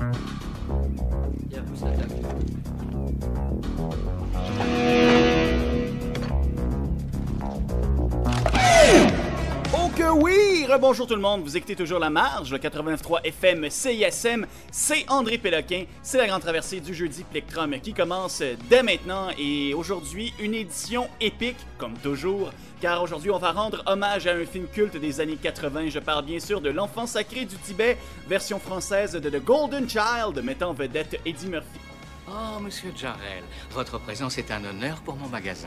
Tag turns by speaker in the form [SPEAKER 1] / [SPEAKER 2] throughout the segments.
[SPEAKER 1] Et à vous, ça attaque.
[SPEAKER 2] Oh que oui! Rebonjour tout le monde, vous écoutez toujours La Marge, le 89.3 FM CISM, c'est André Péloquin, c'est la grande traversée du jeudi Plectrum qui commence dès maintenant et aujourd'hui une édition épique comme toujours, car aujourd'hui on va rendre hommage à un film culte des années 80, je parle bien sûr de L'Enfant sacré du Tibet, version française de The Golden Child, mettant en vedette Eddie Murphy.
[SPEAKER 3] Oh, Monsieur Jarrell, votre présence est un honneur pour mon magasin.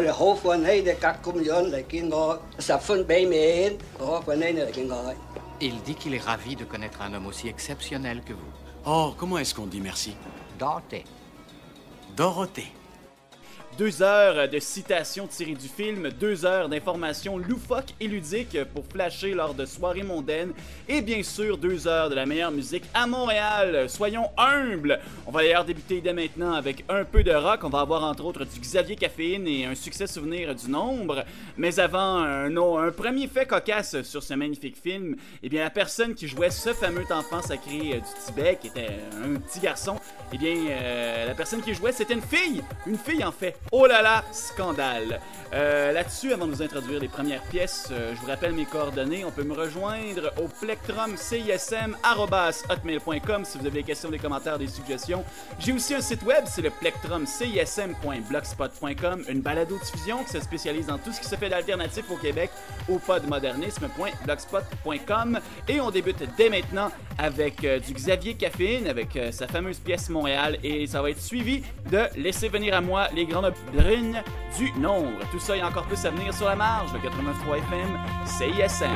[SPEAKER 3] Il dit qu'il est ravi de connaître un homme aussi exceptionnel que vous.
[SPEAKER 4] Oh, comment est-ce qu'on dit merci?
[SPEAKER 3] Dorothée.
[SPEAKER 4] Dorothée.
[SPEAKER 2] 2 heures de citations tirées du film, 2 heures d'informations loufoques et ludiques pour flasher lors de soirées mondaines et bien sûr 2 heures de la meilleure musique à Montréal. Soyons humbles! On va d'ailleurs débuter dès maintenant avec un peu de rock. On va avoir entre autres du Xavier Caféine et un succès souvenir du Nombre. Mais avant, un premier fait cocasse sur ce magnifique film, eh bien la personne qui jouait ce fameux enfant sacré du Tibet, qui était un petit garçon, eh bien la personne qui jouait c'était une fille en fait. Oh là là, scandale! Là-dessus, avant de vous introduire les premières pièces, je vous rappelle mes coordonnées. On peut me rejoindre au plectrumcism@hotmail.com si vous avez des questions, des commentaires, des suggestions. J'ai aussi un site web, c'est le plectrumcism.blogspot.com, une balado-diffusion qui se spécialise dans tout ce qui se fait d'alternatif au Québec, au podmodernisme.blogspot.com. Et on débute dès maintenant avec du Xavier Caféine, avec sa fameuse pièce Montréal, et ça va être suivi de Laissez venir à moi les grandes brunes du Nombre. Tout ça et encore plus à venir sur La Marge, le 89.3 FM, CISM.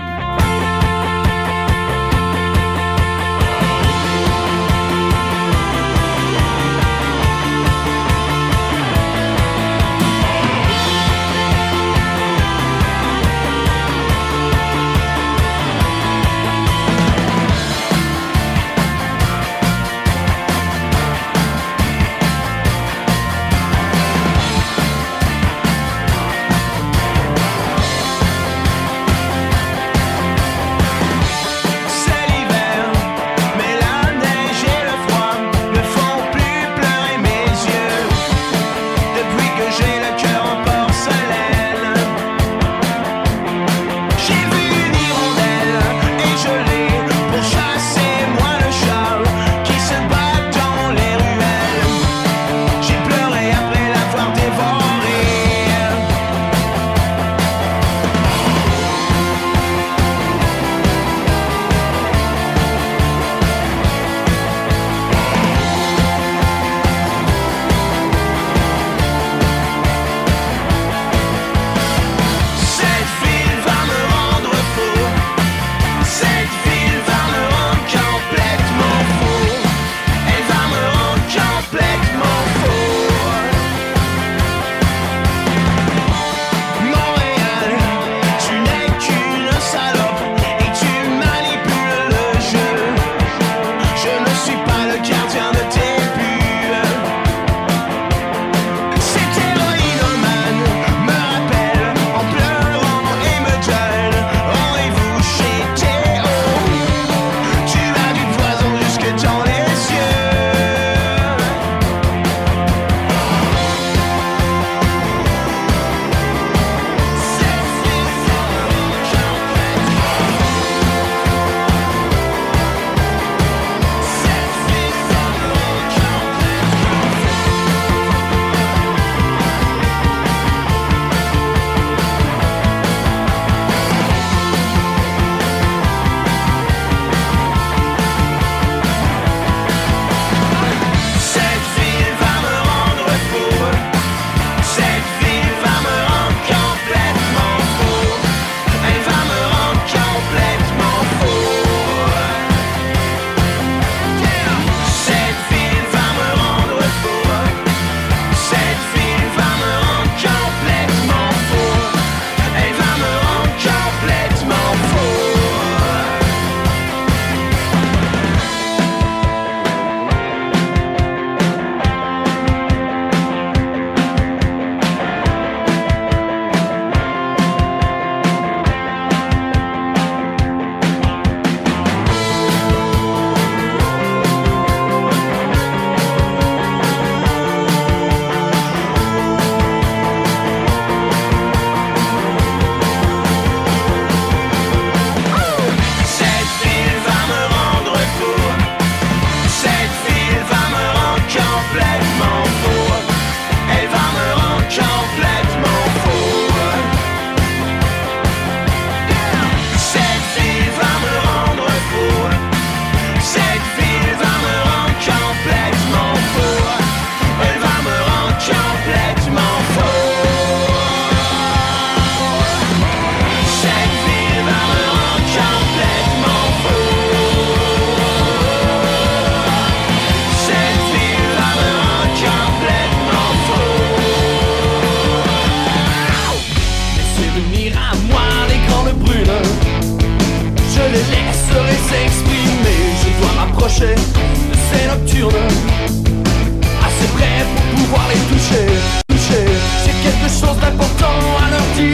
[SPEAKER 1] les laisserai s'exprimer. Je dois m'approcher de ces nocturnes, assez près pour pouvoir les toucher. J'ai quelque chose d'important à leur dire.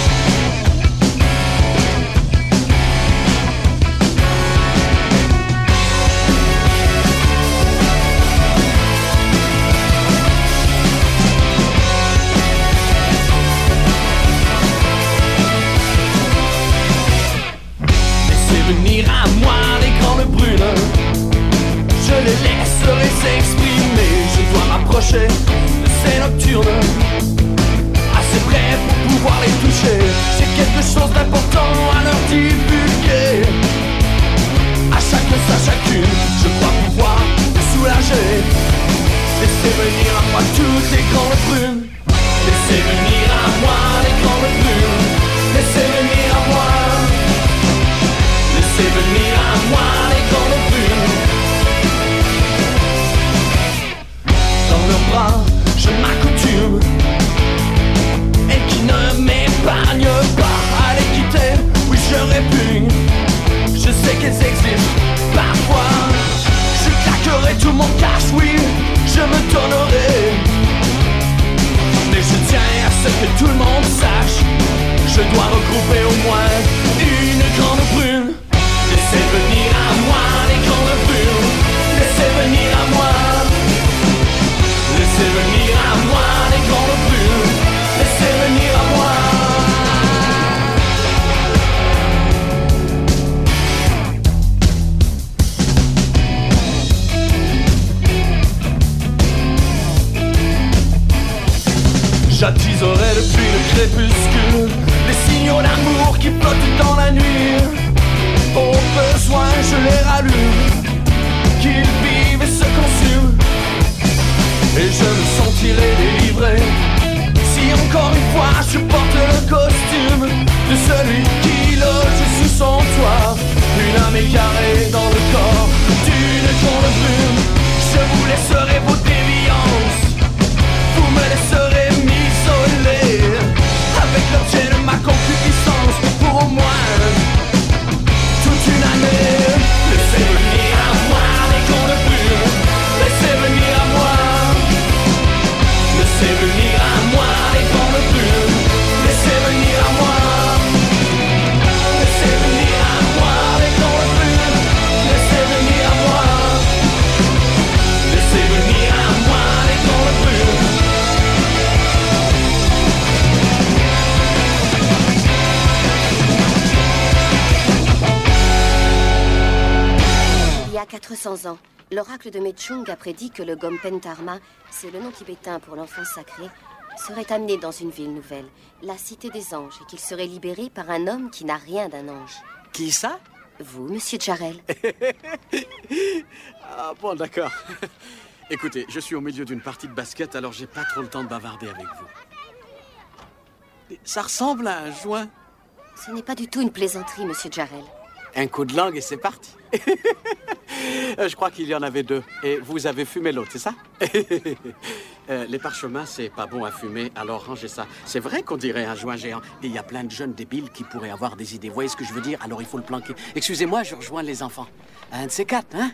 [SPEAKER 1] Venir à moi les grandes brunes, je les laisserai s'exprimer. Je dois m'approcher de ces nocturnes, assez près pour pouvoir les toucher. J'ai quelque chose d'important à leur divulguer. À chacun sa chacune, je crois pouvoir les soulager. Laissez venir à moi toutes les grandes brunes. Laissez venir à moi les grandes brunes. Laissez venir à moi. Laissez venir à moi les grandes brunes. Dans leurs bras, je m'accoutume. Et qui ne m'épargne pas. À les quitter, oui je répugne. Je sais qu'elles existent parfois. Je claquerai tout mon cash, oui, je me donnerai. Mais je tiens à ce que tout le monde sache. Je dois regrouper au moins une grande brune. Laissez venir à moi les grandes brunes. Laissez venir à moi. Laissez venir à moi les grandes brunes. Laissez venir à moi. J'attiserai depuis le crépuscule les signaux d'amour qui flottent dans la nuit. Au besoin je les rallume, qu'ils vivent et se consument. Et je me sentirai délivré si encore une fois je porte le costume de celui qui loge sous son toit. Une âme égarée dans le corps d'une grande brume. Je vous laisserai vos déviances, vous me laisserez m'isoler avec l'objet de ma concupiscence pour au moins une année. Laissez venir à moi les grandes brunes. Laissez venir à moi. Laissez venir à moi les grandes brunes. Laissez venir à moi. Laissez venir à moi les grandes brunes. Laissez venir à moi. Laissez venir à moi les grandes brunes.
[SPEAKER 5] Il y a 400 ans, l'oracle de Mechung a prédit que le Gompen Dharma, c'est le nom tibétain pour l'enfant sacré, serait amené dans une ville nouvelle, la cité des anges, et qu'il serait libéré par un homme qui n'a rien d'un ange.
[SPEAKER 4] Qui ça?
[SPEAKER 5] Vous, monsieur Jarrell.
[SPEAKER 4] Ah bon, d'accord. Écoutez, je suis au milieu d'une partie de basket, alors j'ai pas trop le temps de bavarder avec vous. Ça ressemble à un joint.
[SPEAKER 5] Ce n'est pas du tout une plaisanterie, monsieur Jarrell.
[SPEAKER 4] Un coup de langue et c'est parti. Je crois qu'il y en avait deux. Et vous avez fumé l'autre, c'est ça? Les parchemins, c'est pas bon à fumer, alors rangez ça. C'est vrai qu'on dirait un joint géant. Et il y a plein de jeunes débiles qui pourraient avoir des idées. Vous voyez ce que je veux dire? Alors il faut le planquer. Excusez-moi, je rejoins les enfants. Un de ces quatre, hein?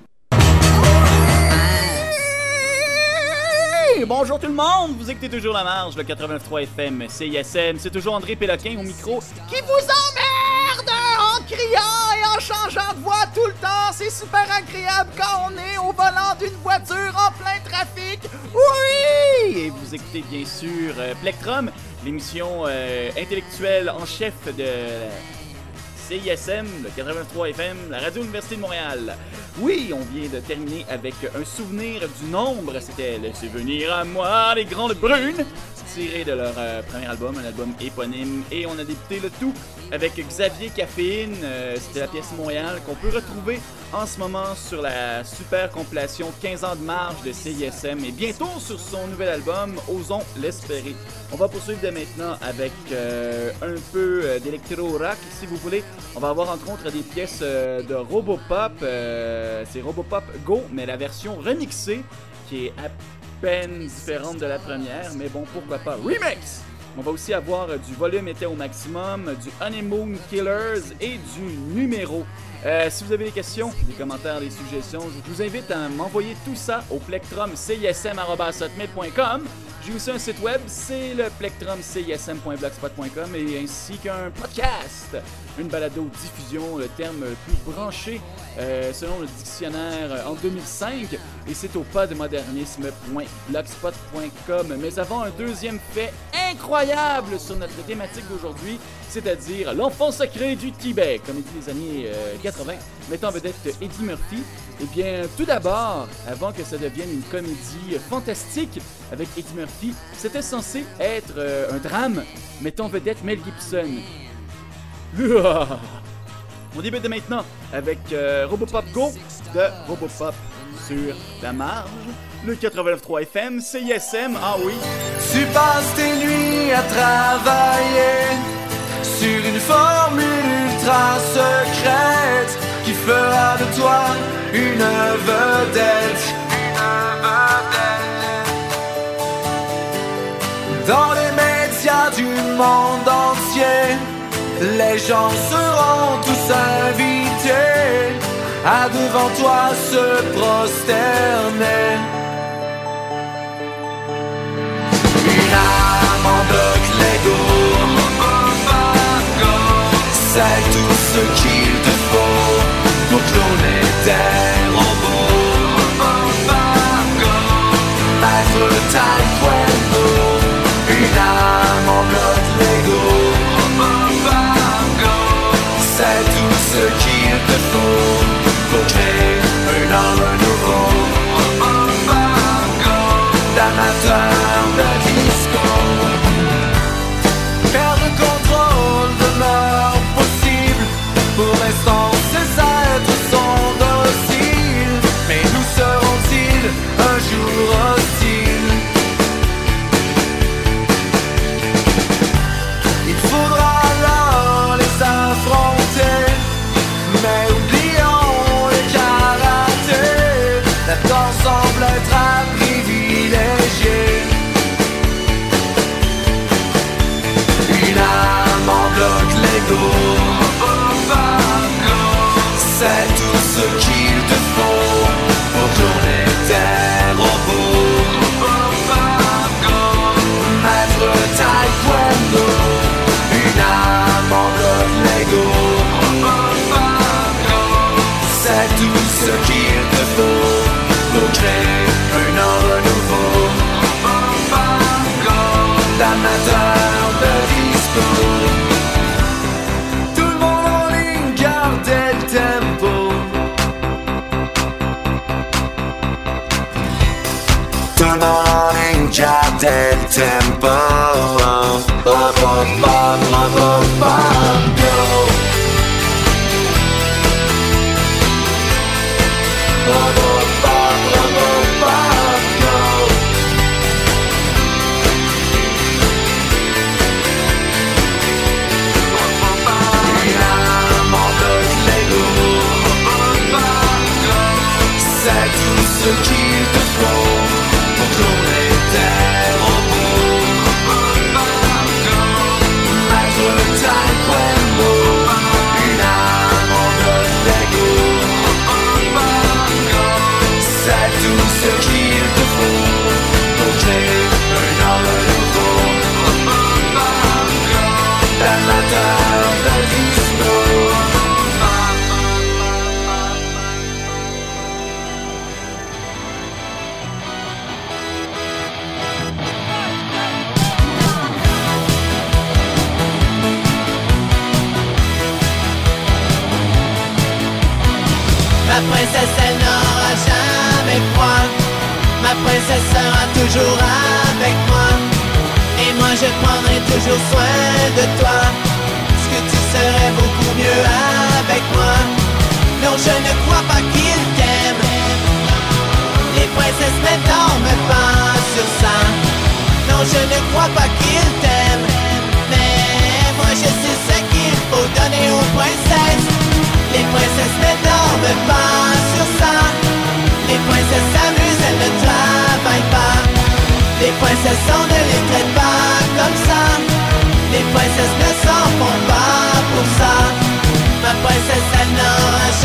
[SPEAKER 2] Hey, bonjour tout le monde! Vous écoutez toujours La Marge, le 89.3 FM, CISM. C'est toujours André Péloquin au micro qui vous emmerde en criant et en changeant de voix tout le temps. C'est super agréable quand on est au volant d'une voiture en plein trafic. Oui! Et vous écoutez bien sûr Plectrum, l'émission intellectuelle en chef de CISM, le 83 FM, la Radio Université de Montréal. Oui, on vient de terminer avec un souvenir du nombre. C'était Laissez venir à moi les grandes brunes, tiré de leur premier album, un album éponyme. Et on a débuté le tout avec Xavier Caféine. C'était la pièce Montréal qu'on peut retrouver en ce moment sur la super compilation 15 ans de marge de CISM et bientôt sur son nouvel album Osons l'espérer. On va poursuivre dès maintenant avec un peu d'électro-rock si vous voulez. On va avoir entre autres des pièces de Robopop. C'est Robopop Go, mais la version remixée qui est à peine différente de la première. Mais bon, pourquoi pas remix! On va aussi avoir du volume était au maximum, du Honeymoon Killers et du numéro. Si vous avez des questions, des commentaires, des suggestions, je vous invite à m'envoyer tout ça au plectrumcism@hotmail.com. J'ai aussi un site web, c'est le plectrumcism.blogspot.com et ainsi qu'un podcast, une balado-diffusion, le terme plus branché selon le dictionnaire en 2005, et c'est au podmodernisme.blogspot.com. Mais avant, un deuxième fait incroyable sur notre thématique d'aujourd'hui, c'est-à-dire l'enfant sacré du Tibet, comédie des années 80, mettant en vedette Eddie Murphy. Eh bien, tout d'abord, avant que ça devienne une comédie fantastique avec Eddie Murphy, c'était censé être un drame mettant en vedette Mel Gibson. On débute de maintenant avec Robopop Go de Robopop sur la marge, le 89.3 FM, CISM, ah oui.
[SPEAKER 1] Tu passes tes nuits à travailler sur une formule ultra secrète qui fera de toi une vedette. Dans les médias du monde entier, les gens seront tous invités à devant toi se prosterner. Une âme en bloc Lego, c'est tout ce qu'il te faut pour cloner des robots. Maître taekwondo, une âme en bloc Lego, c'est tout ce qu'il te faut pour créer un homme nouveau. D'amateur de disco, perdre le contrôle demeure possible. Pour l'instant, ces êtres sont dociles, mais nous seront-ils un jour hostiles? Il faudra alors les affronter, mais oublions le karaté. La danse semble être à privilégier. Une âme en bloc Lego, c'est tout ce qu'il te faut pour cloner des robots. Maître taekwondo, une âme en bloc Lego, c'est tout ce qu'il te faut pour créer un homme nouveau. D'amateur de disco, tout le monde en ligne gardait le tempo. Tout le monde en ligne gardait le tempo. Robopop, Robopop, go. Robopop, Robopop, go. Une âme en bloc Lego, c'est tout ce qu'il te faut pour cloner des robots. Maître taekwondo, une âme en bloc Lego, c'est tout ce qu'il te faut pour créer un homme nouveau. D'amateur de disco.
[SPEAKER 6] Ma princesse, elle n'aura jamais froid. Ma princesse sera toujours avec moi. Et moi je prendrai toujours soin de toi. Parce que tu serais beaucoup mieux avec moi. Non, je ne crois pas qu'il t'aime. Les princesses ne dorment pas sur ça. Non, je ne crois pas qu'il t'aime. Mais moi je sais ce qu'il faut donner aux princesses. Les princesses ne dorment pas sur ça. Les princesses s'amusent, elles ne travaillent pas. Les princesses, on ne les traite pas comme ça. Les princesses ne s'en font pas pour ça. Ma princesse, elle n'aura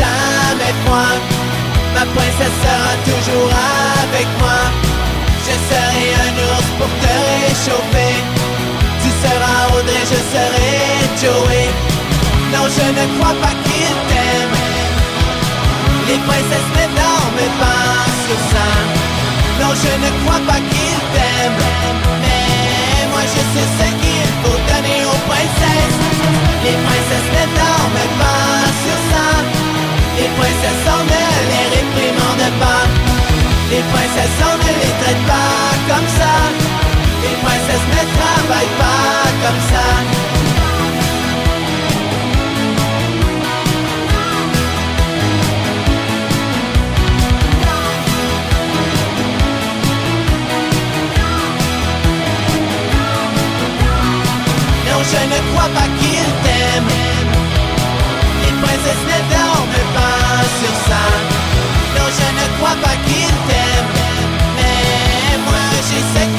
[SPEAKER 6] moi. Ma princesse sera toujours avec moi. Je serai un ours pour te réchauffer. Tu seras Audrey, je serai Joey. Non, je ne crois pas qu'il t'aime. Les princesses ne dorment pas sur ça. Non, je ne crois pas qu'il t'aime. Mais moi je sais ce qu'il faut donner aux princesses. Les princesses ne dorment pas sur ça. Les princesses, on ne les réprimande pas. Les princesses, on ne les traite pas comme ça. Les princesses ne travaillent pas comme ça. Non, je ne crois pas qu'il t'aime. Les princesses ne dorment pas sur ça. Non, je ne crois pas qu'il t'aime. Mais moi, je sais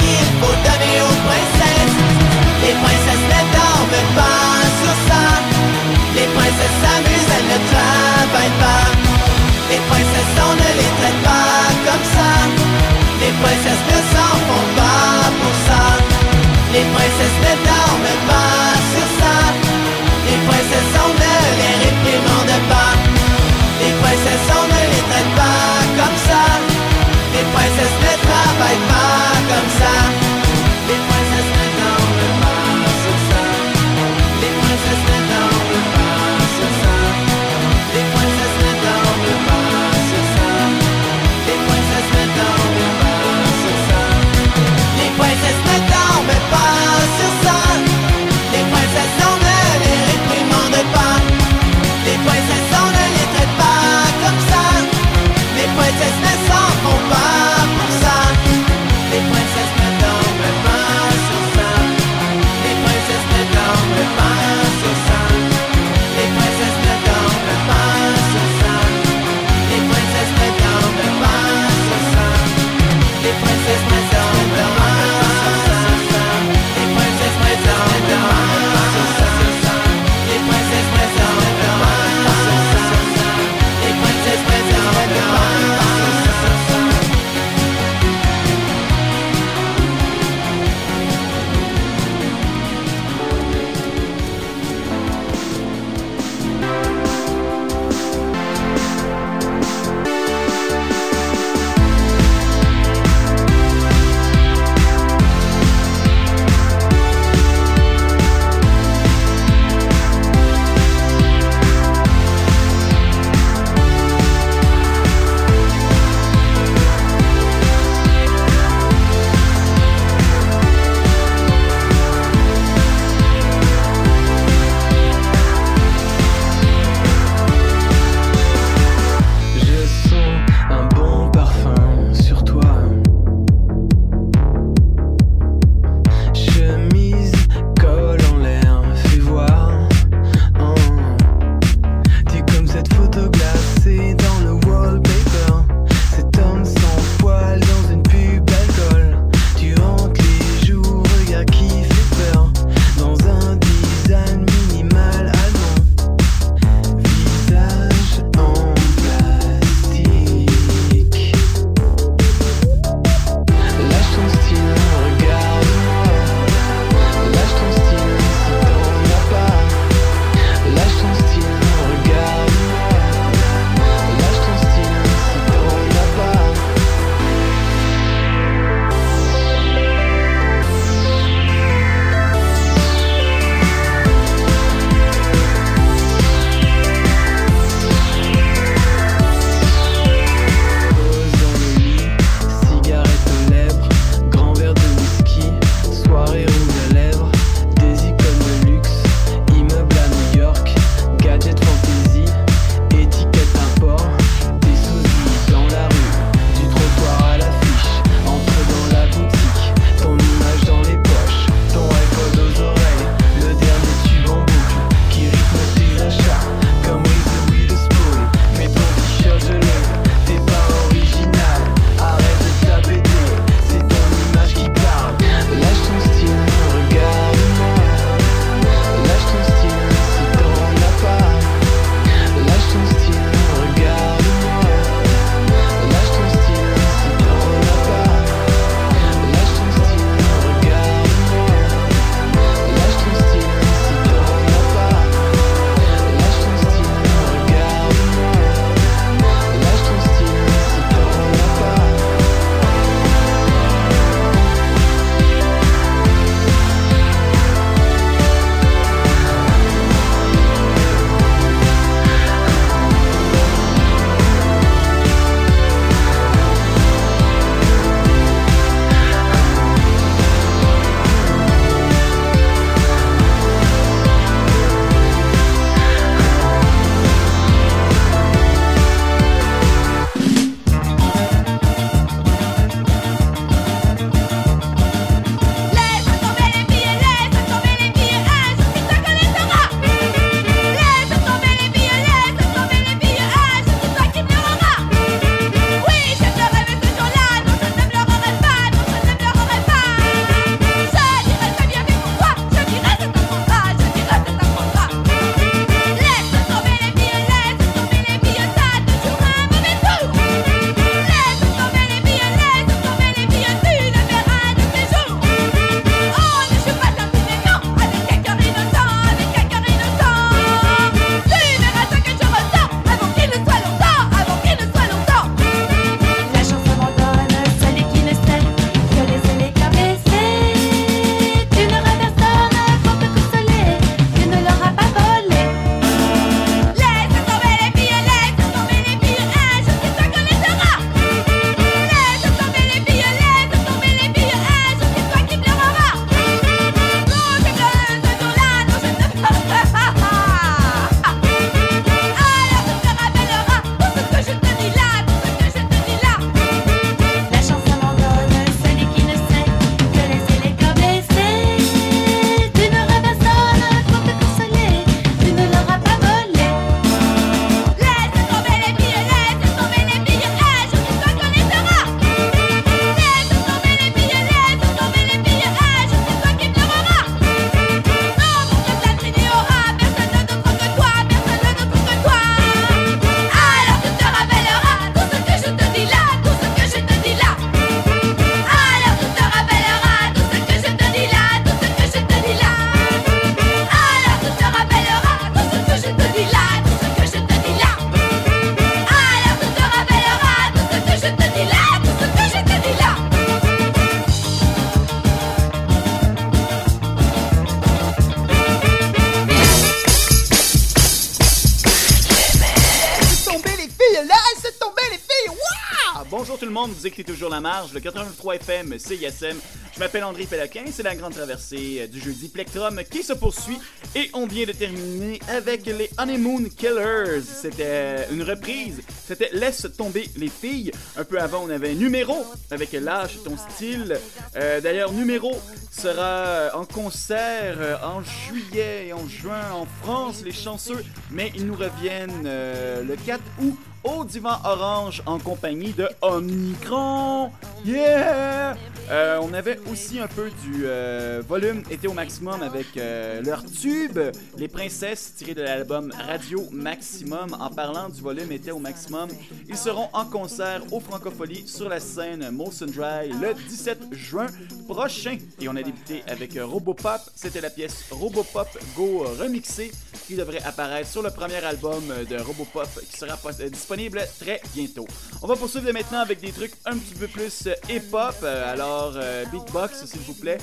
[SPEAKER 2] Bonjour tout le monde, vous écoutez toujours La Marge, le 83 FM CISM. Je m'appelle André Péloquin, c'est la grande traversée du jeudi Plectrum qui se poursuit. Et on vient de terminer avec les Honeymoon Killers. C'était une reprise, c'était Laisse tomber les filles. Un peu avant, on avait Numéro avec Lâche ton style. D'ailleurs, Numéro sera en concert en juillet et en juin en France, les chanceux. Mais ils nous reviennent le 4 août au Divan Orange en compagnie de Omicron. Yeah! On avait aussi un peu du volume été au maximum avec leur tube, Les Princesses, tiré de l'album Radio Maximum. En parlant du volume été au maximum, ils seront en concert au Francophonie sur la scène Molson Dry le 17 juin prochain. Et on a débuté avec Robopop. C'était la pièce Robopop Go remixée qui devrait apparaître sur le premier album de Robopop qui sera disponible très bientôt. On va poursuivre maintenant avec des trucs un petit peu plus hip-hop. Alors, beatbox, s'il vous plaît.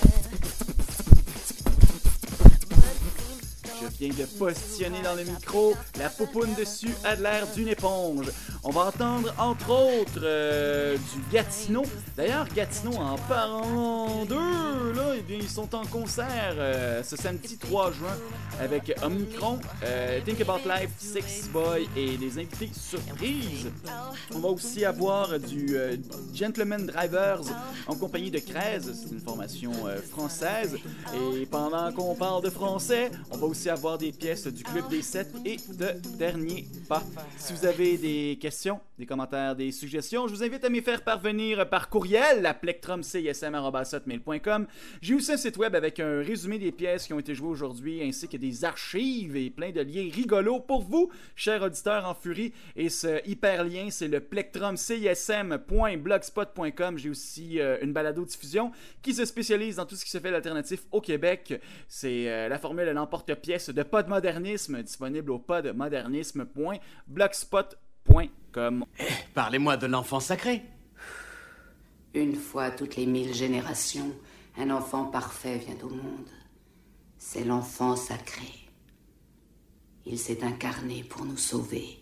[SPEAKER 2] Je viens de positionner dans le micro. La poupoune dessus a de l'air d'une éponge. On va entendre, entre autres, du Gatineau. D'ailleurs, Gatineau, en parlant d'eux, là, eh bien, ils sont en concert ce samedi 3 juin avec Omicron, Think About Life, Six Boy et des invités surprises. On va aussi avoir du Gentleman Drivers en compagnie de Krez. C'est une formation française. Et pendant qu'on parle de français, on va aussi avoir des pièces du Club des 7 et de Dernier Pas. Si vous avez des questions, des commentaires, des suggestions, je vous invite à m'y faire parvenir par courriel à plectrumcism@hotmail.com. J'ai aussi un site web avec un résumé des pièces qui ont été jouées aujourd'hui, ainsi que des archives et plein de liens rigolos pour vous, chers auditeurs en furie. Et ce hyperlien, c'est le plectrumcism.blogspot.com. J'ai aussi une balado-diffusion qui se spécialise dans tout ce qui se fait d'alternatif au Québec. C'est la formule l'emporte-pièce de Podmodernisme, disponible au podmodernisme.blogspot.com.
[SPEAKER 4] Parlez-moi de l'enfant sacré.
[SPEAKER 7] Une fois toutes les 1000 générations, un enfant parfait vient au monde. C'est l'enfant sacré. Il s'est incarné pour nous sauver.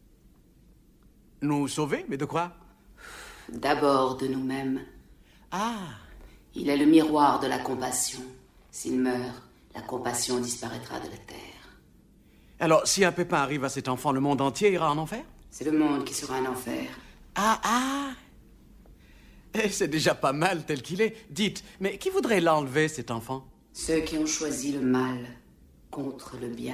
[SPEAKER 4] Nous sauver? Mais de quoi?
[SPEAKER 7] D'abord de nous-mêmes.
[SPEAKER 4] Ah!
[SPEAKER 7] Il est le miroir de la compassion. S'il meurt, la compassion disparaîtra de la terre.
[SPEAKER 4] Alors, si un pépin arrive à cet enfant, le monde entier ira en enfer?
[SPEAKER 7] C'est le monde qui sera un enfer.
[SPEAKER 4] Ah! Et c'est déjà pas mal tel qu'il est. Dites, mais qui voudrait l'enlever, cet enfant?
[SPEAKER 7] Ceux qui ont choisi le mal contre le bien.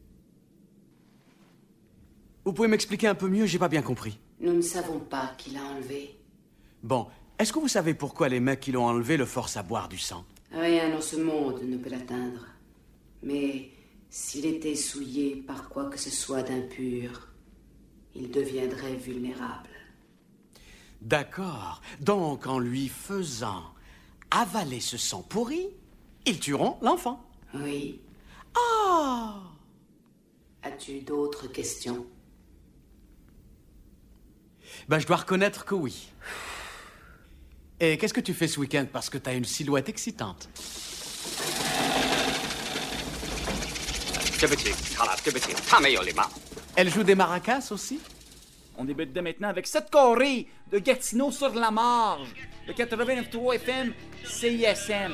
[SPEAKER 4] Vous pouvez m'expliquer un peu mieux? J'ai pas bien compris.
[SPEAKER 7] Nous ne savons pas qui l'a enlevé.
[SPEAKER 4] Bon, est-ce que vous savez pourquoi les mecs qui l'ont enlevé le forcent à boire du sang?
[SPEAKER 7] Rien dans ce monde ne peut l'atteindre. Mais s'il était souillé par quoi que ce soit d'impur, il deviendrait vulnérable.
[SPEAKER 4] D'accord. Donc, en lui faisant avaler ce sang pourri, ils tueront l'enfant.
[SPEAKER 7] Oui.
[SPEAKER 4] Oh!
[SPEAKER 7] As-tu d'autres questions?
[SPEAKER 4] Ben, je dois reconnaître que oui. Et qu'est-ce que tu fais ce week-end parce que t'as une silhouette excitante? Elle joue des maracas aussi?
[SPEAKER 2] On débute dès maintenant avec cette choré de Gatineau sur la marge. Le 89.3 FM CISM.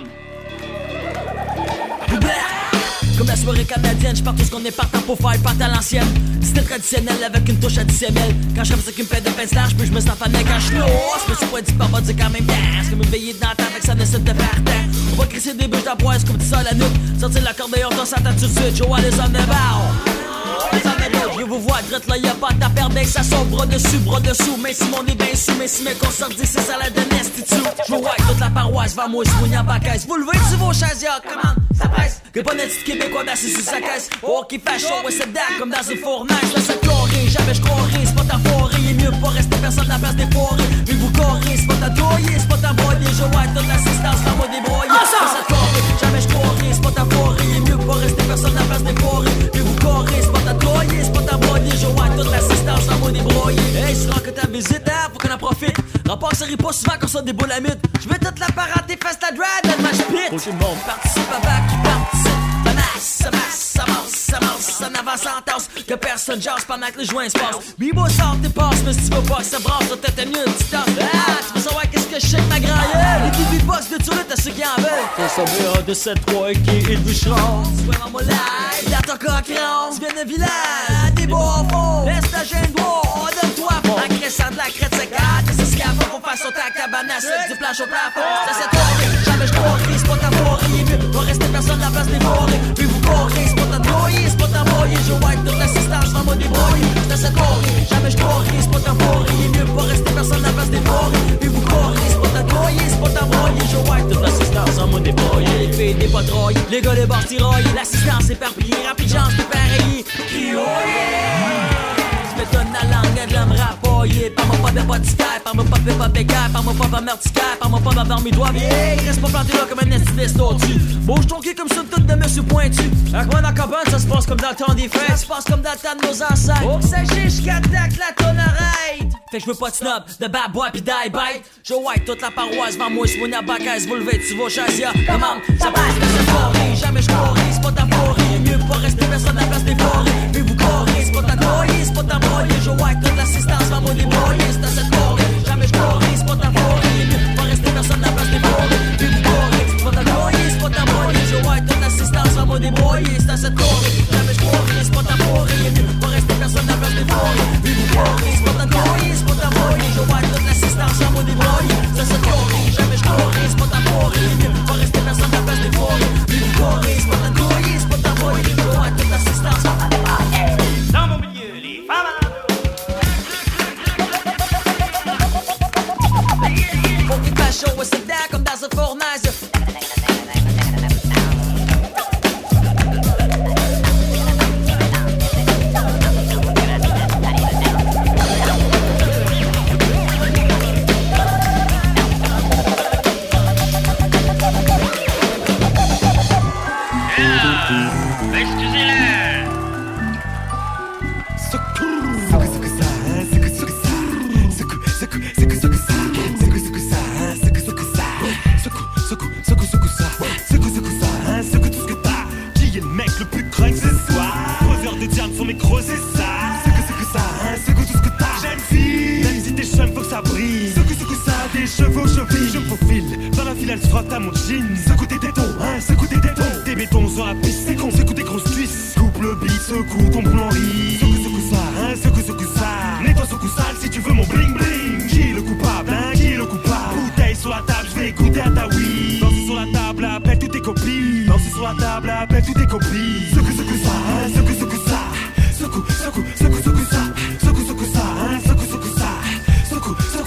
[SPEAKER 8] Comme la soirée canadienne, j'pars tout ce qu'on est partant pour faire part à l'ancienne. C'était traditionnel avec une touche additionnelle. Quand j'aime ça qui me fait de pince large, puis je me sens fan quand je l'ose. Je me suis pas dit pas va dire quand même bien. C'est comme une veillée dans la tête, avec ça nécessite de faire temps. On va crisser des bûches d'appoise comme tu sors la nuque. Sortir l'accordéon, t'en s'entend tout de suite. Joe, les hommes de bord. Je vous vois, drette là, y'a pas de perdre, ça sort bras dessus, bras dessous. Mais si mon est bien sous, mais si mes concerts disent c'est ça la de l'institut. Je vous vois toute la paroisse, va moi, je à ma caisse. Vous levez sur vos chaises, y'a comment ça presse. Que pas net québécois d'assis sur sa caisse. Oh, qui fait chaud, ouais, c'est dingue comme dans une fournaise. Là, c'est chloré, jamais je croirais, c'est pas ta forêt. Il est mieux pas rester personne à la place des forêts. Mais vous correz, c'est pas ta toyer, c'est pas ta broyer. Je vois toute l'assistance, la moi débrouiller. C'est chloré, jamais je croirais, c'est pas ta forêt. Il est mieux pas rester personne à la place des forêts. Mais vous correz, c'est pas ta toyer, c'est pas ta broyer. Je vois toute l'assistance, la moi débrouiller. Hey, c'est rare que ta visite, hein, faut qu'on en profite. Rapport, ça rit pas souvent quand ça des boulamites. Je veux toute la parenté, fesse la dread, elle m'a spit. Faut que tout le monde participe avant qui participe. Ça masse, ça masse, ça masse, ça masse, ça avance en tasse. que personne jase pendant que les joints se passent. Bibo sort tes passes, mais si tu veux pas que ça brasse, toi t'es mieux une petite tasse. Ah, tu veux savoir qu'est-ce que je sais que ma grand-gueule? Les petits beatbox de Turlut à ceux qui en veulent. Faut savoir de 7-3 qui est le bûcheron. Tu vois maman live, dans ton cochon. Tu viens de village, des beaux faux. Laisse ta gêne droit, on donne-toi fond. En cressant de la crête secade, c'est ce qu'il y a pour faire sauter la cabane à sec du planche au plafond. C'est cette soirée, jamais je croirais, c'est pas ta forêt. Va rester personne à la place des forêts. Puis vous courez, c'est pas t'envoyer, c'est pas t'envoyer. Je wipe toute l'assistance, j'en vais débrouiller. C'est cette soirée, jamais je croirais, c'est pas ta forêt. Mieux pas rester personne à la place des forêts. Puis vous courez, c'est pas t'envoyer, c'est pas t'envoyer. Je wipe toute l'assistance, j'en vais débrouiller. Les filles des patrouilles, les gars des bars tiraillés. L'assistance éparpillée, rapide chance de pareil. Je me donne la langue de l'homme rapaillé. Par-moi pas de boticaire, par-moi pas de pas bécaire, par-moi pas de meurticaire, par-moi pas d'avoir mes doigts vieilles. Reste pas planté là comme un estiviste au-dessus. Bouge ton cul comme ça, tout de monsieur pointu. Avec moi dans la cabane, ça se passe comme dans le temps des fêtes. Ça se passe comme dans le temps de nos ancêtres. Oh, ça giche qu'attaque la tonne arrête. Fait que je veux pas de snob, de bad boy pis die bite. Je white toute la paroisse, vends moi, c'est mon abacaise, vous levez, tu vas chasser. Comment ça passe dans cette forêt? Jamais je courais, c'est pas ta forêt. Mieux pas rester personne à la place des forêts. Mais vous courez, c'est pas ta toyer, c'est pas ta broyer. Je white toute l'assistance, vends moi des broyers. C'est dans cette forêt, jamais je courais, c'est pas ta forêt. Mieux pas rester personne à la place des forêts. Mais vous courez, c'est pas ta toyer, c'est pas ta broyer. Je white toute l'assistance, vends moi des broyers. C'est dans cette forêt, jamais je courais, c'est pas ta forêt. Mieux pas rester personne à la place des forêts. Mais vous courez, c'est pas ta toyer, c'est pas ta broyer. Je white toute l'assistance, vends moi des broyers. C'est dans cette forêt, jamais je courais, c'est pas ta forêt. Mieux pas rester personne à la place des forêts. Mais vous courez, c'est pas ta toyer, c'est pas ta broyer. Je white toute l'assistance, vends moi des broyers.
[SPEAKER 9] Dans mon milieu, les femmes à
[SPEAKER 8] faut qu'il fasse chaud et c'est d'air comme dans une fournaise.
[SPEAKER 9] Elle se frotte à mon jean. Secoue tes tétons, hein, secoue tes tétons. Des bétons sur la piste, c'est con. Secoue tes grosses cuisses. Coupe le beat, secoue ton boulon riz. Secoue ça, hein, secoue ça. Nettoie ce coup sale si tu veux mon bling bling. Qui est le coupable, hein, qui est le coupable? Bouteille sur la table, je vais goûter à ta oui. Danser sur la table, appelle toutes tes copies. Danser sur la table, appelle toutes tes copies. Secoue ça, hein, secoue ça. Secoue ça. Secoue ça, hein, secoue ça. Secoue ça.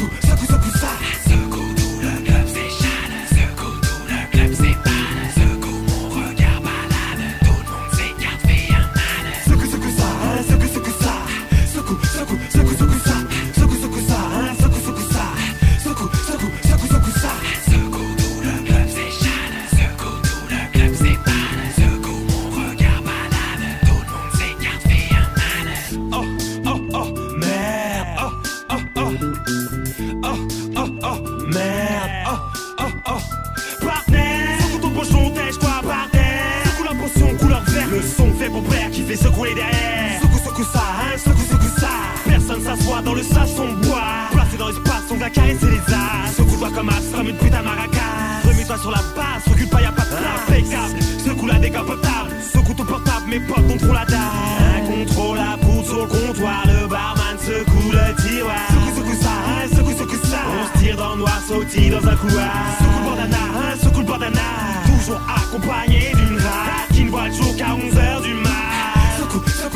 [SPEAKER 9] Dans le sasson bois, placé dans l'espace, on va caresser les as. Secoue-toi comme as, comme une putain maracas. Remets-toi sur la base, recule pas, y'a pas de place. Impeccable, secoue-la décapotable. Secoue ton portable, mes potes contrôlent la dalle. Contrôle la poudre sur le comptoir, le barman secoue le tiroir. Secoue ça, hein, secoue ça. On se tire dans le noir, sautille dans un couloir. Secoue le bandana, hein, secoue le bandana. Toujours accompagné d'une rate qui ne voit le jour qu'à 11h du mat. Secoue ça.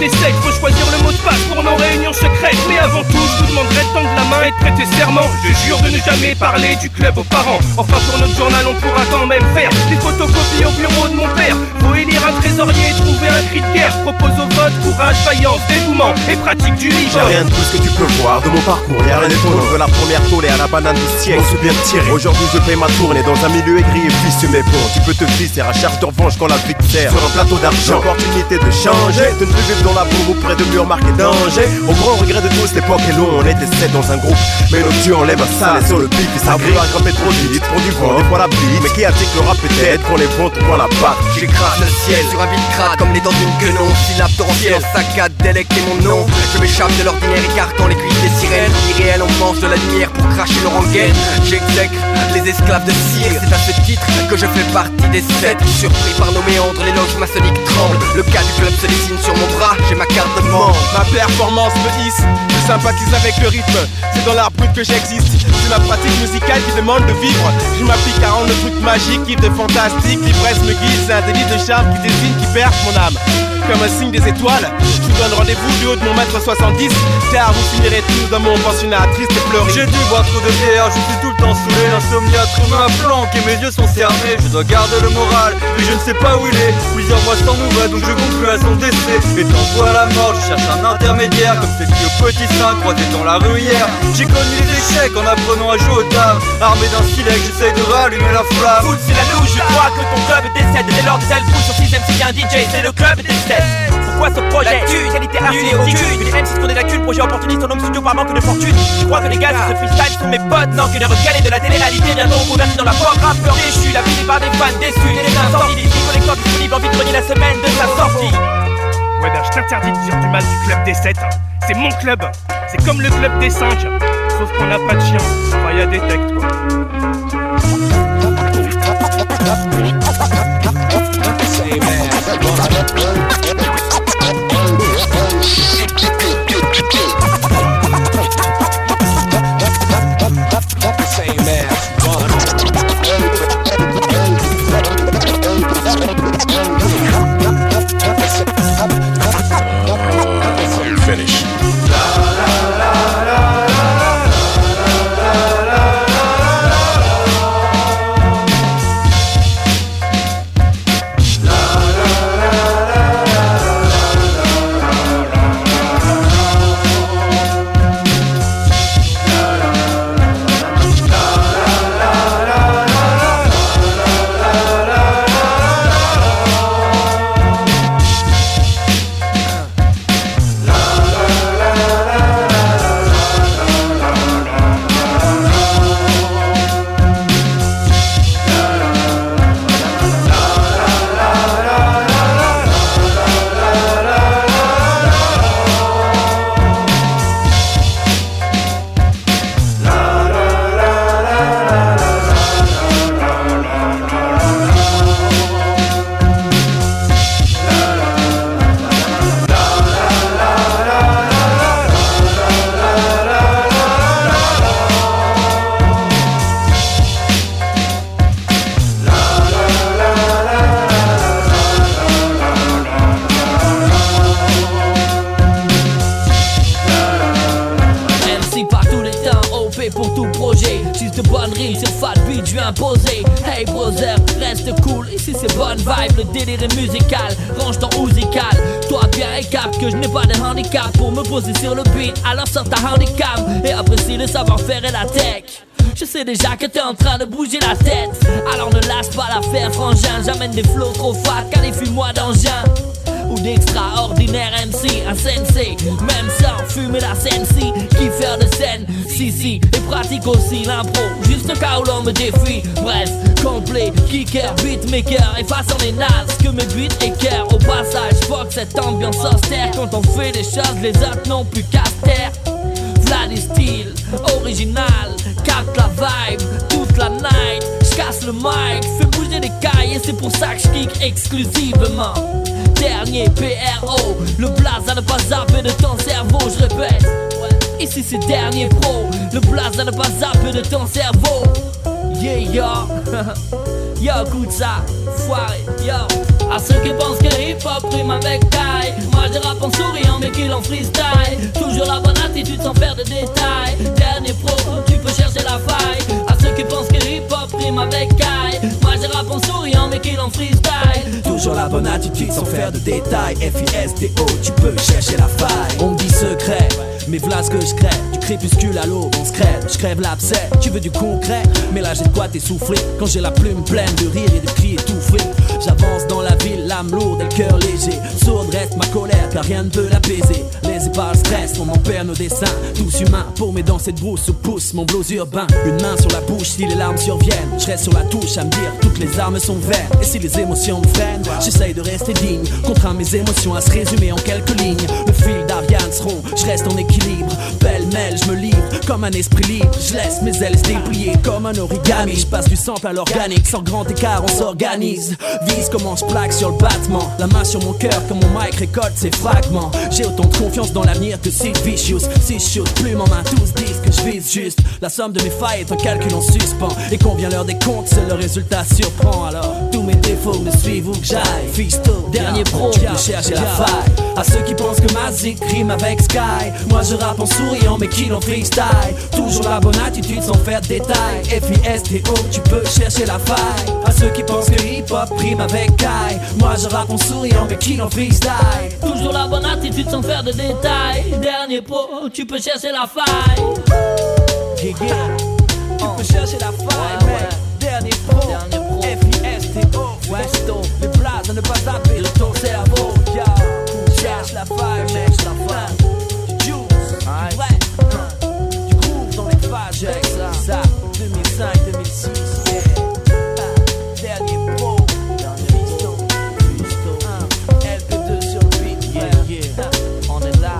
[SPEAKER 10] d'essai, faut choisir le mot de passe pour nos réunions secrètes. Mais avant tout, je vous demanderai de tendre la main et de prêter serment. Je jure de ne jamais parler du club aux parents. Enfin pour notre journal on pourra quand même faire des photocopies au bureau de mon père. Faut élire un trésorier et trouver un cri de guerre. Propose au vote, courage, vaillance, dévouement et pratique du leader.
[SPEAKER 11] J'ai rien de tout ce que tu peux voir de mon parcours. Y'a rien d'étonnant de la première tôle à la banane du siècle. On se bien tiré. Aujourd'hui je paye ma tournée dans un milieu aigri et vicieux. Mais bon, tu peux te visser à charge de revanche quand la vie te sert. Sur un plateau d'argent, l'opportunité de changer, de ne plus vivre dans la boue ou près de murs marqués danger. Au grand regret de tous, l'époque est longue, on était 7 dans un groupe. Mais nos dieux enlèvent un sale et sur le beat. Et ça brille à grimper trop vite, pour du vent, des fois la bite. Mais qui a dit que le rap peut-être qu'on les vont, on la batte.
[SPEAKER 12] J'écrase le ciel sur un beat crade comme les dents d'une guenon. Syllabe torrentielle, saccade, délecter mon nom. Je m'échappe de l'ordinaire, écartant les cuisses des sirènes. Irréel, on mange de la lumière pour cracher nos rengaines. J'exècre les esclaves de cire. C'est à ce titre que je fais partie des 7. Surpris par nos méandres, les loges maçonniques tremblent. Le cas du club se dessine sur mon bras, j'ai ma carte de membre.
[SPEAKER 13] Ma performance me hisse, je sympathise avec le rythme. C'est dans l'art brut que j'existe. C'est ma pratique musicale qui demande de vivre. Je m'applique à rendre le truc magique, kiff de fantastique. L'ivresse me guide, c'est un délit de charme qui désigne, qui perce mon âme. Comme un signe des étoiles, je vous donne rendez-vous du haut de mon mètre 70. Car vous finirez tous dans mon pensionnat triste et fleuri.
[SPEAKER 14] J'ai dû boire trop de bière, je suis tout le temps saoulé. L'insomniaque m'a planqué, mes yeux sont cernés. Je dois garder le moral, mais je ne sais pas où il est. Plusieurs mois sans nouvelles, donc je conclue à son décès. Et t'envoie la mort, je cherche un intermédiaire. Comme ces vieux petits seins croisés dans la rue hier. J'ai connu les échecs en apprenant à jouer aux dames. Armé d'un stylet, j'essaye de rallumer la flamme.
[SPEAKER 15] Foot, c'est la louche, je crois que ton club décède. Dès lors des ailes poussent sur 6ème, c'est un DJ, c'est le club décède. Pourquoi ce projet? Qualité artistique. Que les M6 font des lacunes, projet opportuniste, en home studio par manque de fortune. Je crois que les gars sur ce freestyle sont mes potes. Non, que des recalés de la télé-réalité, bientôt reconvertis dans la pop. Rappeur déchu, la vie par des fans déçus. Des incendies, des collecteurs disponibles en vitrine la semaine de sa sortie.
[SPEAKER 10] Ouais ben je t'interdis de dire du mal du club des 7. C'est mon club, c'est comme le club des 5. Sauf qu'on n'a pas de chien, enfin y'a des textes quoi.
[SPEAKER 11] Finish.
[SPEAKER 8] Hey brother, reste cool, ici c'est bonne vibe, le délire est musical, range ton ouzical. Toi bien récap que je n'ai pas de handicap pour me poser sur le beat, alors sors ta handicap et apprécie le savoir-faire et la tech. Je sais déjà que t'es en train de bouger la tête, alors ne lâche pas l'affaire frangin. J'amène des flots trop fat, qualifie-moi d'engin ou d'extraordinaire MC, un sensei, même sans fumer la sensi, qui faire de scène, si, et pratique aussi l'impro, juste au cas où l'on me défie. Bref, complet, kicker, beatmaker, effaçant les nazes que mes beats équerrent. Au passage, fuck cette ambiance austère, quand on fait des choses, les autres n'ont plus qu'à se taire. Vlad style, original, capte la vibe, toute la night, j'casse le mic, fais bouger les cailles et c'est pour ça que j'kick exclusivement. Dernier PRO, le blaze à ne pas zapper de ton cerveau, je répète. Ici c'est dernier pro, le blaze à ne pas zapper de ton cerveau. Yeah, Yo, écoute ça, foiré, yo. À ceux qui pensent que hip-hop rime avec taille, moi je rappe en souriant mais qu'il en freestyle. Toujours la bonne attitude sans faire de détails. Dernier pro, tu peux chercher la faille. À ceux qui pensent que hip-hop rime avec taille, moi je rappe en souriant mais qu'il en freestyle.
[SPEAKER 16] Toujours la bonne attitude sans faire de détails. F-I-S-T-O, tu peux chercher la faille. On me dit secret, mais v'là ce que je crève. Du crépuscule à l'aube, on se crève. Je crève l'abcès, tu veux du concret, mais là j'ai de quoi t'essouffler. Quand j'ai la plume pleine de rire et de cris étouffés, j'avance dans la ville, l'âme lourde et le cœur léger. Sourde reste ma colère car rien ne peut l'apaiser. Lésé par le stress, on en perd nos dessins. Tous humains, paumés dans cette brousse où pousse mon blues urbain. Une main sur la bouche si les larmes surviennent. Je reste sur la touche à me dire toutes les armes sont vaines. Et si les émotions me freinent, j'essaye de rester digne. Contraint mes émotions à se résumer en quelques lignes. Le fil d'Ariane seront, je reste en équilibre. Pêle-mêle, je me livre comme un esprit libre. Je laisse mes ailes se déplier comme un origami. Je passe du simple à l'organique, sans grand écart on s'organise. Vise comment je plaque sur le battement. La main sur mon cœur comme mon mic récolte ses fragments. J'ai autant de confiance dans l'avenir que Sid Vicious. Si je shoot, plume en main, tous disent que je vise juste. La somme de mes failles est un calcul en suspens. Et qu'on vient l'heure des comptes, seul le résultat surprend. Alors tous mes défauts me suivent où que j'aille. Fisto, dernier pro, tu peux chercher la faille. À ceux qui pensent que ma zik rime avec Sky, moi je rappe en souriant mais qu'il en freestyle. Toujours la bonne attitude sans faire de détails. F-I-S-T-O, tu peux chercher la faille. À ceux qui pensent que hip-hop rime avec Kai, moi je rappe en souriant mais qu'il en freestyle.
[SPEAKER 8] Toujours la bonne attitude sans faire de détails. Dernier pro, tu peux chercher la faille.
[SPEAKER 16] Yeah, yeah. Tu peux chercher la faille, mec. Dernier pro, F-I-S-T-O, Westo. Les blagues à ne pas taper de ton cerveau. Yeah. Cherche la faille, mec. Du juice, du vrai, du groove dans les pages. Ça, 2005-2006, yeah. Dernier pro, Fisto, LP2 sur le beat, yeah, yeah. On est là.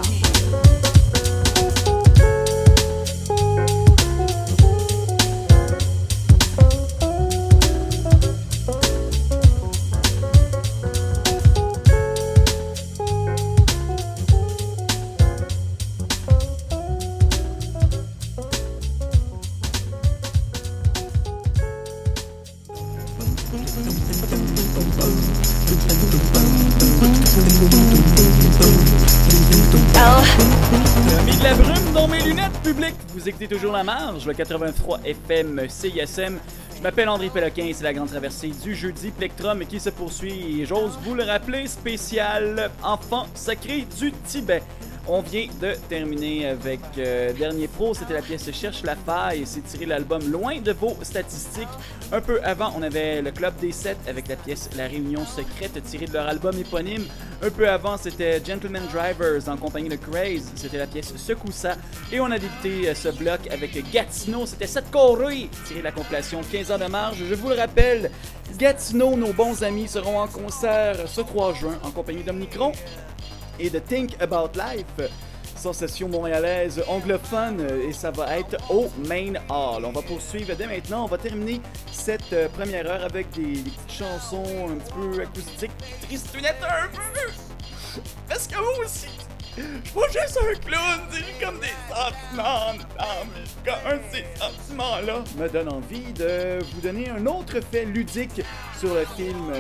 [SPEAKER 2] J'ai mis de la brume dans mes lunettes publiques. Vous écoutez toujours La Marge, le 83 FM CISM. Je m'appelle André Péloquin et c'est la grande traversée du jeudi Plectrum qui se poursuit. Et j'ose vous le rappeler, spécial Enfant sacré du Tibet. On vient de terminer avec Dernier Pro, c'était la pièce Cherche la faille, c'est tiré de l'album Loin de vos statistiques. Un peu avant, on avait le Club des 7 avec la pièce La Réunion secrète tirée de leur album éponyme. Un peu avant, c'était Gentleman Drivers en compagnie de Craze, c'était la pièce Secoue ça. Et on a débuté ce bloc avec Gatineau, c'était Cette Corée tiré de la compilation 15 ans de marge. Je vous le rappelle, Gatineau, nos bons amis, seront en concert ce 3 juin en compagnie d'Omnicron et de Think About Life, sensation montréalaise anglophone, et ça va être au Main Hall. On va poursuivre dès maintenant, on va terminer cette première heure avec des petites chansons un petit peu acoustiques, tristounettes un peu, parce que moi aussi, je suis pas juste un clown, j'ai comme des sentiments comme ces sentiments-là me donnent envie de vous donner un autre fait ludique sur le film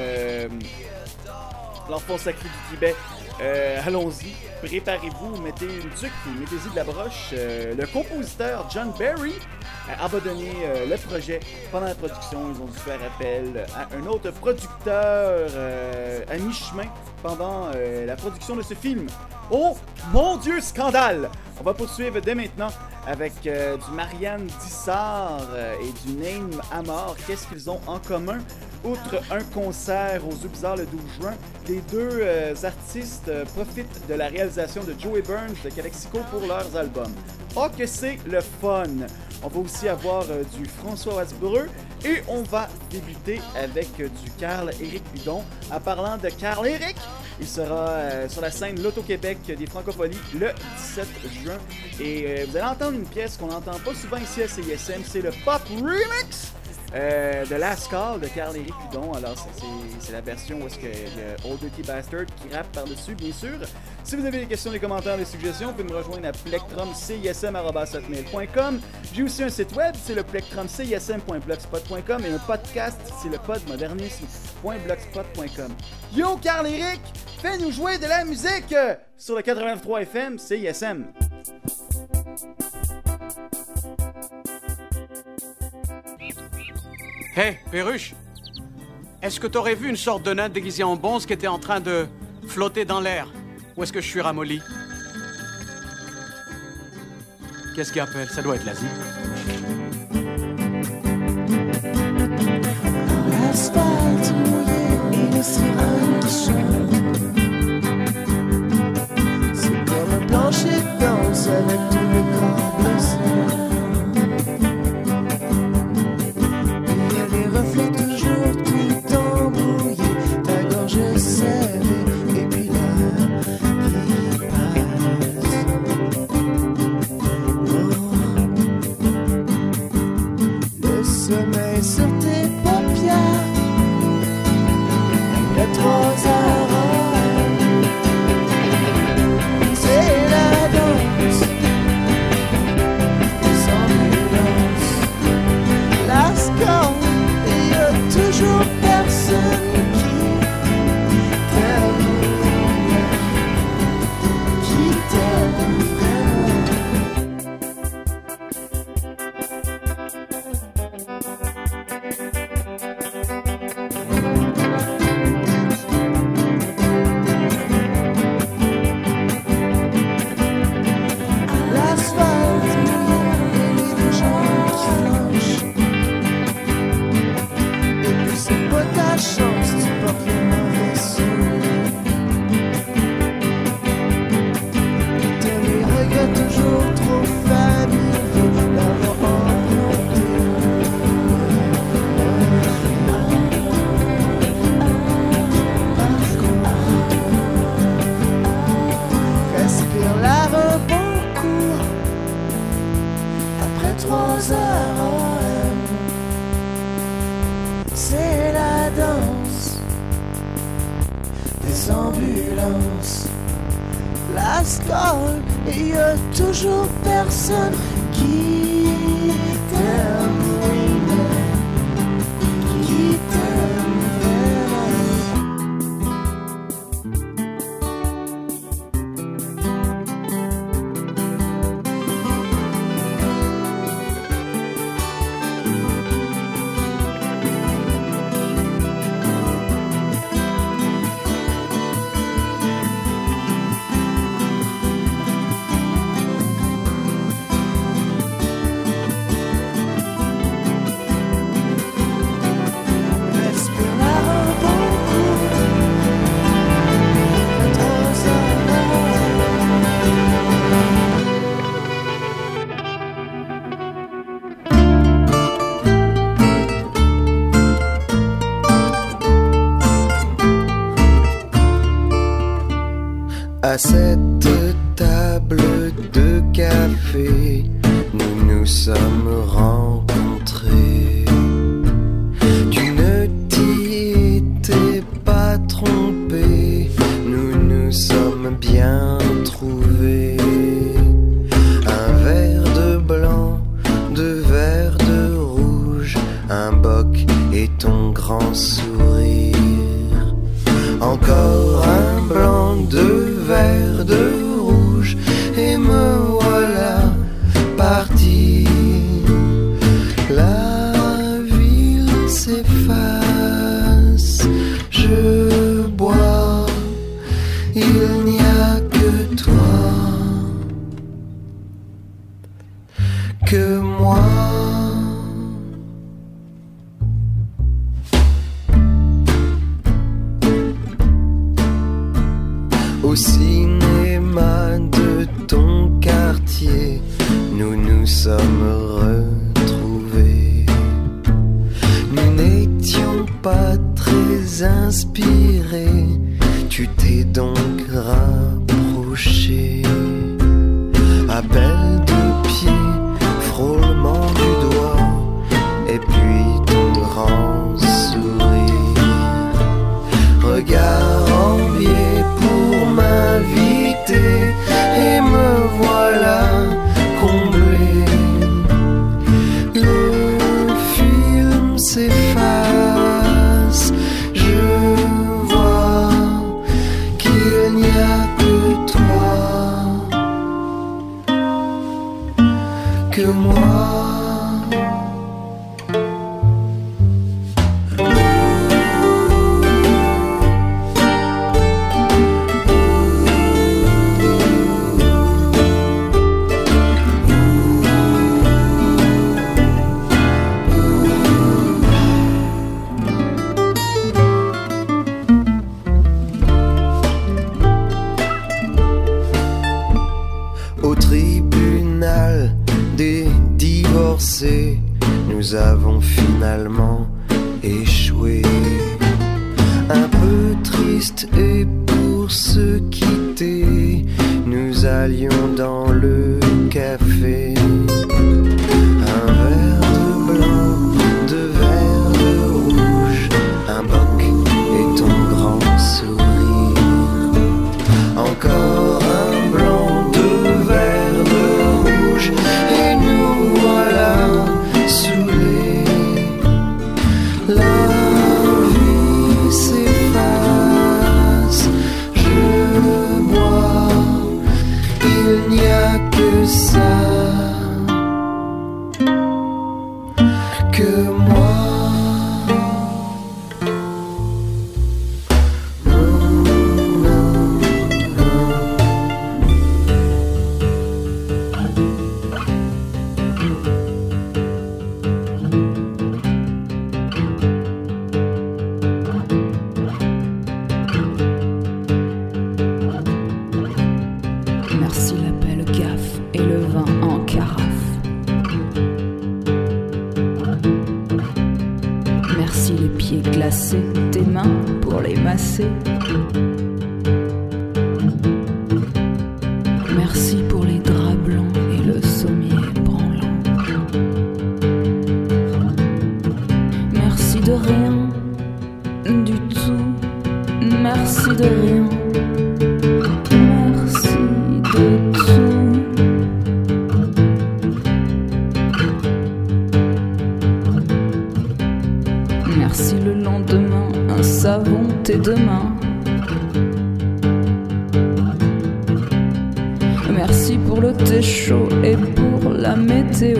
[SPEAKER 2] L'Enfant sacré du Tibet. Allons-y, préparez-vous, mettez une tuque, mettez-y de la broche. Le compositeur John Barry a abandonné le projet pendant la production. Ils ont dû faire appel à un autre producteur à mi-chemin pendant la production de ce film. Oh mon Dieu, scandale! On va poursuivre dès maintenant avec du Marianne Dissart et du Name Amor. Qu'est-ce qu'ils ont en commun? Outre un concert aux Yeux Bizarres le 12 juin, les deux artistes profitent de la réalisation de Joey Burns de Calexico pour leurs albums. Oh que c'est le fun! On va aussi avoir du François Wasbreux et on va débuter avec du Carl-Éric Hudon. En parlant de Carl-Éric, il sera sur la scène L'Auto-Québec des Francopholies le 17 juin. Et vous allez entendre une pièce qu'on n'entend pas souvent ici à CISM, c'est le Pop Remix The Last Call de Carl-Éric Hudon. Alors, c'est la version où est-ce qu'il y a Old Dirty Bastard qui rappe par-dessus, bien sûr. Si vous avez des questions, des commentaires, des suggestions, vous pouvez me rejoindre à plectrumcism@hotmail.com. J'ai aussi un site web, c'est le plectrumcism.blogspot.com et un podcast, c'est le podmodernisme.blogspot.com. Yo, Carl-Éric, fais-nous jouer de la musique sur le 89.3 FM CISM.
[SPEAKER 4] Hey, Perruche, est-ce que t'aurais vu une sorte de nain déguisé en bonze qui était en train de flotter dans l'air? Ou est-ce que je suis ramolli? Qu'est-ce qu'il appelle? Ça doit être l'Asie.
[SPEAKER 6] L'asphalte mouillé et les sirènes qui chantent. C'est comme un plancher de danse avec tous les corps blessés. Reflet toujours tout embrouillé, ta gorge est serrée, et puis là, qui passe. Oh. Le sommeil sur tes paupières, il y a 3 heures. C'est la danse des ambulances, la score. Toujours personne qui t'aime l'asphalte mouillé et des gens qui flanchent. C'est pas ta chance, tu portes les mauvais souliers. T'as les regrets toujours trop fabuleux d'avoir emprunté. Respire l'air un bon coup. Après 3 heures. C'est la danse des ambulances, la score, et y a toujours personne qui t'aime, qui t'aime
[SPEAKER 17] À cette table de café, nous nous sommes rencontrés. Tu ne t'y étais pas trompé, nous nous sommes bien trouvés. Un verre de blanc, 2 verres de rouge, un boc et ton grand sourire. Encore un blanc, 2 verres de rouge, et me voilà parti. La ville s'efface, je bois, il n'y a que toi, que moi. Au cinéma de ton quartier, nous nous sommes retrouvés. Nous n'étions pas très inspirés, tu t'es donc rapproché. Appel de pied, frôlement du doigt, et puis ton tristes et pour se quitter, nous allions dans le café. Un verre de blanc, deux verres de rouge, un boc et ton grand sourire. Encore un blanc, deux verres de rouge, et nous voilà saoulés. La vie s'efface, je bois, il n'y a que ça, que moi.
[SPEAKER 18] Merci la belle gaffe et le vin en carafe. Merci les pieds glacés, tes mains pour les masser. Merci pour les draps blancs et le sommier branlant. Merci de rien, du tout, merci de rien. Merci de tout. Merci le lendemain, un savon, tes deux mains. Merci pour le thé chaud et pour la météo.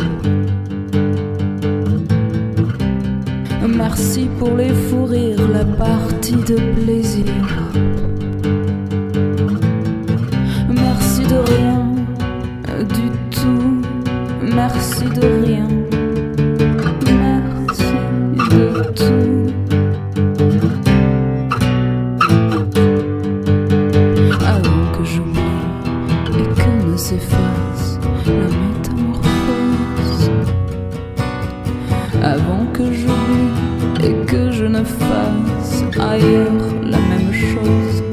[SPEAKER 18] Merci pour les fous rires, la partie de plaisir. Merci de rien, du tout, merci de rien. Merci de tout. Avant que j'oublie et que ne s'efface la métamorphose. Avant que j'oublie et que je ne fasse ailleurs la même chose.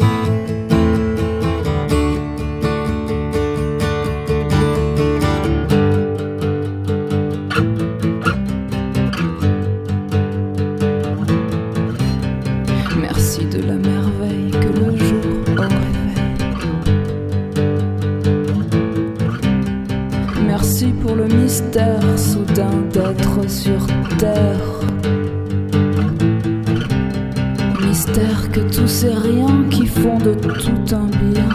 [SPEAKER 18] Merci de la merveille que le jour au réveil. Merci pour le mystère soudain d'être sur terre. Mystère que tous ces riens qui font de tout un bien.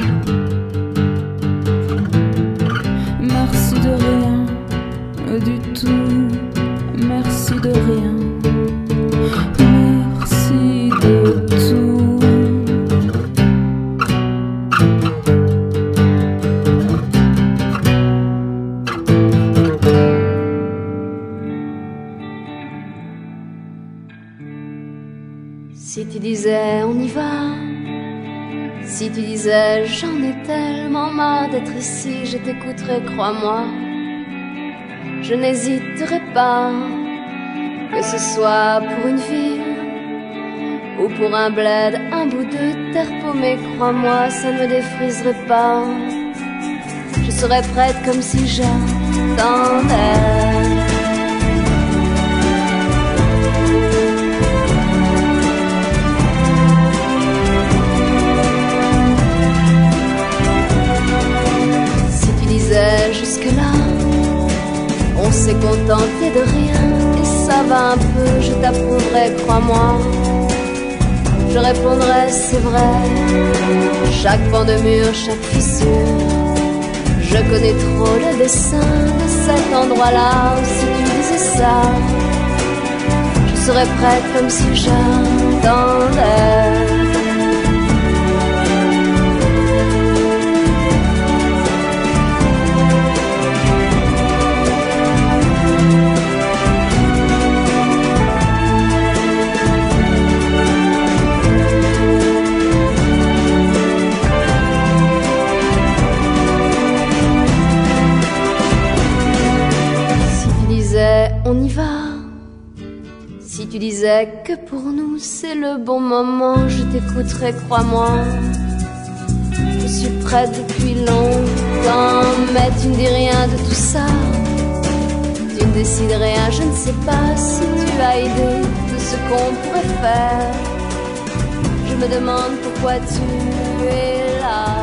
[SPEAKER 18] Merci de rien, du tout, merci de rien. Merci de tout.
[SPEAKER 19] Si tu disais on y va, si tu disais j'en ai tellement marre d'être ici, je t'écouterai, crois-moi. Je n'hésiterai pas, que ce soit pour une ville ou pour un bled, un bout de terre paumée, crois-moi, ça ne me défriserait pas. Je serais prête comme si j'attendais. Jusque-là, on s'est contenté de rien, et ça va un peu, je t'approuverai, crois-moi. Je répondrai, c'est vrai, chaque pan de mur, chaque fissure. Je connais trop le dessin de cet endroit-là, si tu disais ça, je serais prête comme si j'attendais. On y va. Si tu disais disais que pour nous c'est le bon moment. Je t'écouterai, crois-moi. Je suis prête depuis longtemps, mais tu ne dis rien de tout ça. Tu ne décides rien, je ne sais pas si tu as idée de ce qu'on pourrait faire. Je me demande pourquoi tu es là.